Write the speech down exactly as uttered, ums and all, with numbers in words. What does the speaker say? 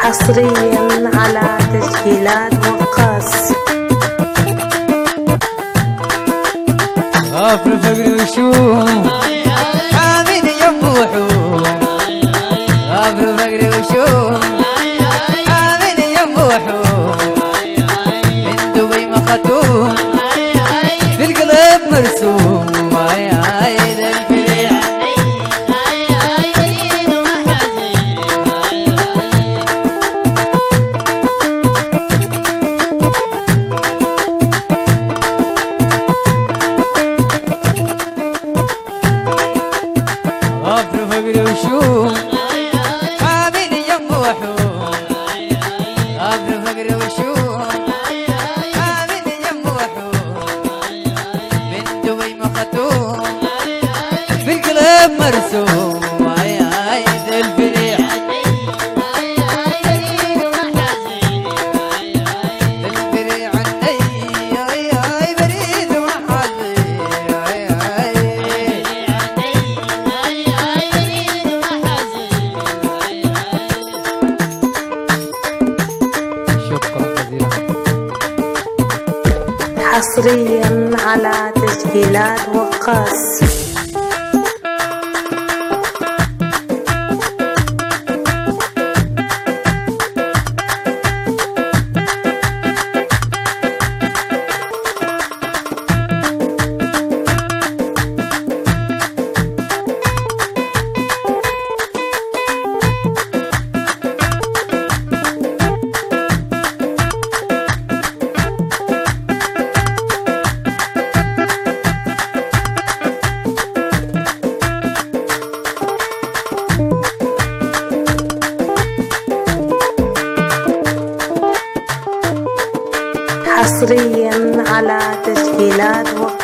حصريا على تسجيلات وقاص. غافر فقري وشوم حامين ينبوحوا، غافر فقري وشوم حامين ينبوحوا، من دبي ما خطوم في القلب مرسوم. غافر فقري وشوم حامين ينبوحوا، غافر فقري وشوم حامين ينبوحوا، من دبي ما خطوم في القلب مرسوم. هاي هاي ذا الفريح الفريح عني، هاي هاي بريد وحظي، هاي هاي حصريا على تسجيلات وقاص. حصريا على تسجيلات وقاص.